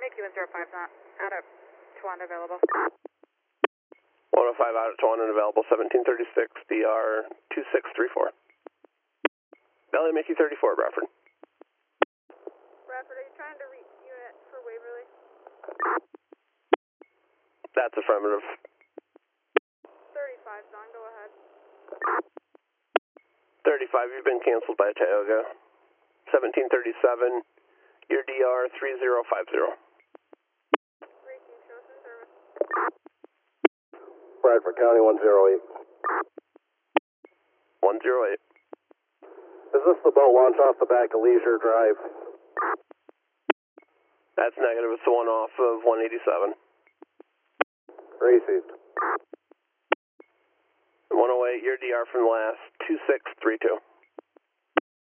Mickey 105 out of Tawana available. 105 out of Tawana available, 1736, DR 2634. Belly Mickey 34, Bradford. Bradford, are you trying to reach unit for Waverly? That's affirmative. 35's on, go ahead. 35, you've been canceled by Tioga. 1737, your DR 3050. Racing, show us in service. Bradford County 108. 108. Is this the boat launch off the back of Leisure Drive? That's negative. It's the one off of 187. Received. 108, your DR from the last 2632.